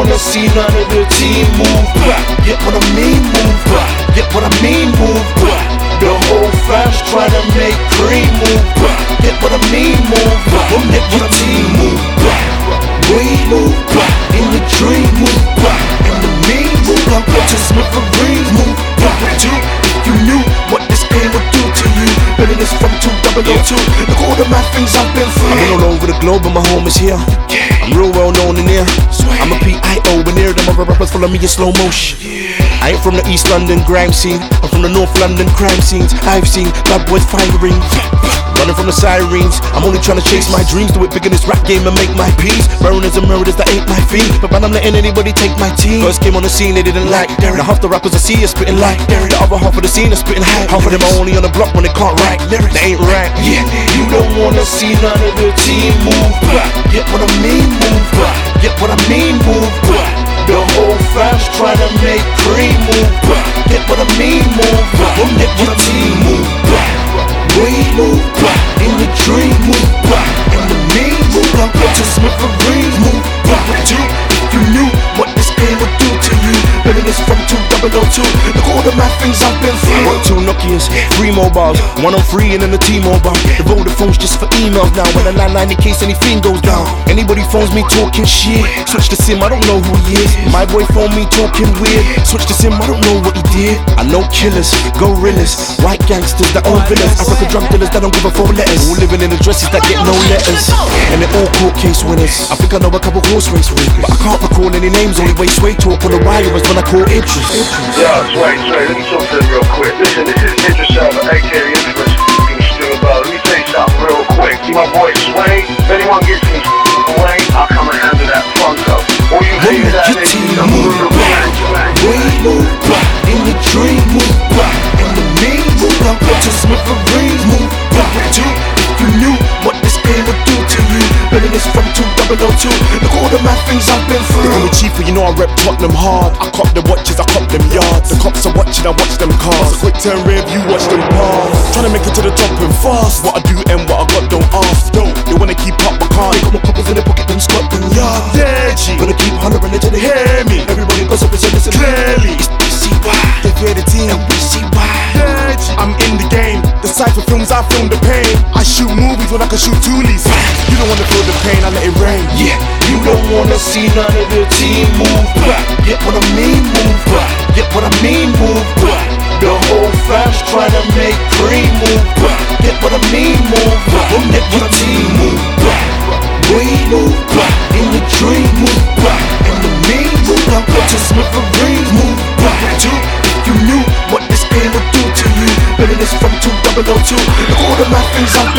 wanna see none of the team move. Get what I mean, move. Get what I mean, move. The whole fam's try to make cream move. Get what I mean, move. Get what I mean, move. We move in the dream move. In the mean move, I go to Smithereens move. If you knew what this game would do to you, building this from 2002. Look all the mad things I've been through. I've been all over the globe and my home is here. I'm real well known in here. I'm a P.I.O. and here them other rappers follow me in slow motion. I ain't from the East London grime scene, I'm from the North London crime scenes. I've seen bad boys firing, running from the sirens. I'm only trying to chase my dreams, do it big in this rap game and make my peace. Burners and murders, that ain't my theme, but man, I'm letting anybody take my team. First came on the scene, they didn't like Derek. Now half the rappers I see are spitting like Derek. The other half of the scene are spitting hype. Half of them are only on the block when they can't write lyrics. They ain't right. Yeah, you don't wanna see none of the team move. Get what I mean, move. Get what I mean, move. The whole fam's trying to make cream move. Get what I mean, move. Get what I mean, move. We move in the dream move. In the mean move, I go to Smithereens move. If you knew what this game would do to you, building this from 2002. Look all the mad things I've been through. Got 2 Nokias, 3 mobiles, 1 on free and then the T-Mobile. The Vodafone's just for emails now, when the landline in case anything goes down. Anybody phones me talking shit, switch to SIM, I don't know who he is. My boy phone me talking weird, switch to SIM, I don't know what he did. I know killers, gorillas, white gangsters that own villas, African drug dealers that don't give a 4 letters, all living in addresses that get no letters, and they're all court case winners. I think I know a couple horse race winners, but I can't recall any names. Only way Sway talk on the wire was when I call Idris. Yo, Sway, let me talk to him real quick. Listen, this is Idris Elba, aka the infamous Stuart Bell. Let me tell you something real quick. See my boy Sway? If anyone gets me away, I'll come and handle that pronto. All you hear is that nigga, We move in the dream move. In the mean move, I go to Smithereens move. If you knew what this game would do to you, building this from 2002. Look all the mad things I've been through. I'm a cheaper, you know I rep Tottenham hard. I cop the watches, I cop them yards. The cops are watching, I watch them cars. A quick turn rear view, watch them pass. Trying to make it to the top and fast. What I do and what I got, don't ask. They wanna keep up, I can't. They got my coppers in their pocket, them Scotland Yard. Yeah, G. Gonna keep hollering until they hear me. Everybody goes up and says listen clearly. We see why they fear the team, and we see why. Yeah, G. I'm in the game. The cypher films, I film the pain. I shoot movies when I can shoot toolies. You don't wanna feel the pain, I let it rain. Yeah, you don't wanna see none of the team move. Get what I mean, move. Get what I mean, move. The whole fam's trying to make cream move. Get what I mean, move. Get what I mean, move. We move in the dream move. In the mean move, I go to Smithereens move. If you knew what this game would do to you, building this from 2002. Look all the mad things I've